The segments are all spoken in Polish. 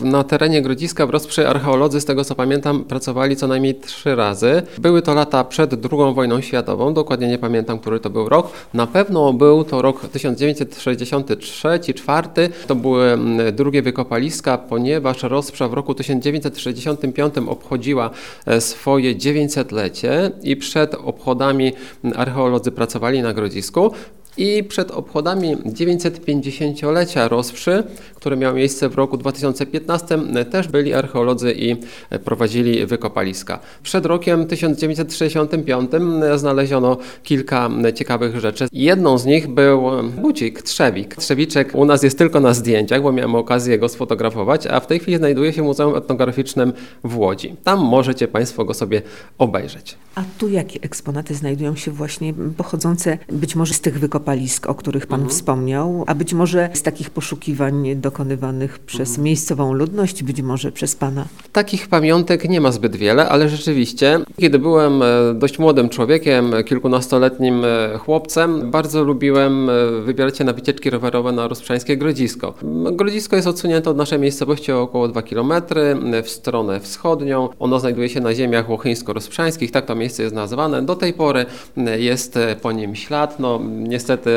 na terenie Grodziska w Rozprzy archeolodzy, z tego co pamiętam, pracowali co najmniej 3 razy. Były to lata przed II wojną światową, dokładnie nie pamiętam, który to był rok. Na pewno był to rok 1963-4. To były drugie wykopaliska, ponieważ Rozprza w roku 1965 obchodziła swoje 900-lecie i przed obchodami archeolodzy pracowali na Grodzisku. I przed obchodami 950-lecia Rozprzy, które miało miejsce w roku 2015, też byli archeolodzy i prowadzili wykopaliska. Przed rokiem 1965 znaleziono kilka ciekawych rzeczy. Jedną z nich był budzik, trzewik. Trzewiczek u nas jest tylko na zdjęciach, bo miałem okazję go sfotografować, a w tej chwili znajduje się w Muzeum Etnograficznym w Łodzi. Tam możecie Państwo go sobie obejrzeć. A tu jakie eksponaty znajdują się właśnie pochodzące być może z tych wykopalisk, o których Pan wspomniał, a być może z takich poszukiwań dokonywanych przez miejscową ludność, być może przez Pana? Takich pamiątek nie ma zbyt wiele, ale rzeczywiście, kiedy byłem dość młodym człowiekiem, kilkunastoletnim chłopcem, bardzo lubiłem wybierać się na wycieczki rowerowe na rozprzańskie Grodzisko. Grodzisko jest odsunięte od naszej miejscowości o około 2 km w stronę wschodnią. Ono znajduje się na ziemiach łochyńsko-rozprzańskich, tak to miejsce jest nazwane. Do tej pory jest po nim ślad. No, niestety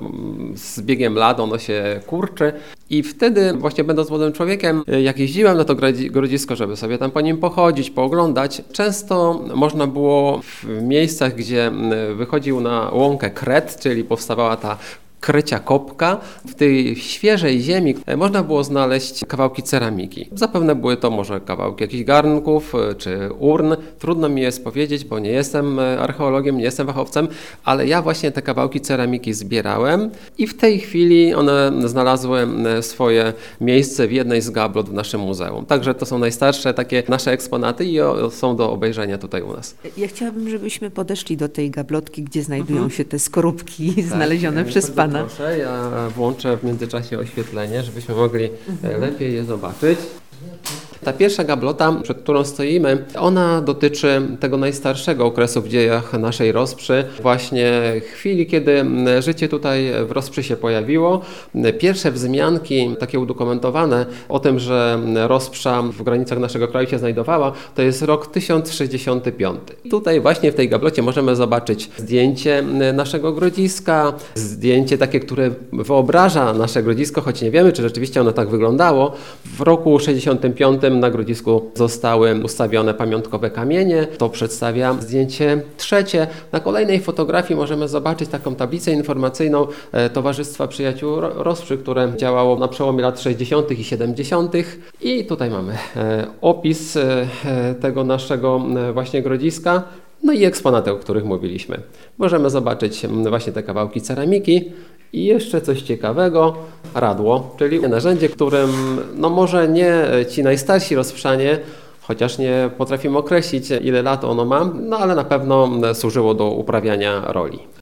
z biegiem lat ono się kurczy. I wtedy właśnie będąc młodym człowiekiem, jak jeździłem na to Grodzisko, żeby sobie tam po nim pochodzić, pooglądać, często można było w miejscach, gdzie wychodził na łąkę kret, czyli powstawała ta krycia kopka. W tej świeżej ziemi można było znaleźć kawałki ceramiki. Zapewne były to może kawałki jakichś garnków czy urn. Trudno mi jest powiedzieć, bo nie jestem archeologiem, nie jestem fachowcem, ale ja właśnie te kawałki ceramiki zbierałem i w tej chwili one znalazły swoje miejsce w jednej z gablot w naszym muzeum. Także to są najstarsze takie nasze eksponaty i są do obejrzenia tutaj u nas. Ja chciałabym, żebyśmy podeszli do tej gablotki, gdzie znajdują się te skorupki znalezione przez Pana. Proszę, ja włączę w międzyczasie oświetlenie, żebyśmy mogli lepiej je zobaczyć. Ta pierwsza gablota, przed którą stoimy, ona dotyczy tego najstarszego okresu w dziejach naszej Rozprzy. Właśnie chwili, kiedy życie tutaj w Rozprzy się pojawiło. Pierwsze wzmianki, takie udokumentowane o tym, że Rozprza w granicach naszego kraju się znajdowała, to jest rok 1065. Tutaj właśnie w tej gablocie możemy zobaczyć zdjęcie naszego Grodziska, zdjęcie takie, które wyobraża nasze Grodzisko, choć nie wiemy, czy rzeczywiście ono tak wyglądało. W roku 65 na Grodzisku zostały ustawione pamiątkowe kamienie. To przedstawia zdjęcie trzecie. Na kolejnej fotografii możemy zobaczyć taką tablicę informacyjną Towarzystwa Przyjaciół Rozprzy, które działało na przełomie lat 60. i 70. I tutaj mamy opis tego naszego właśnie Grodziska. No i eksponaty, o których mówiliśmy. Możemy zobaczyć właśnie te kawałki ceramiki i jeszcze coś ciekawego, radło, czyli narzędzie, którym no może nie ci najstarsi rozprzanie, chociaż nie potrafimy określić, ile lat ono ma, no ale na pewno służyło do uprawiania roli.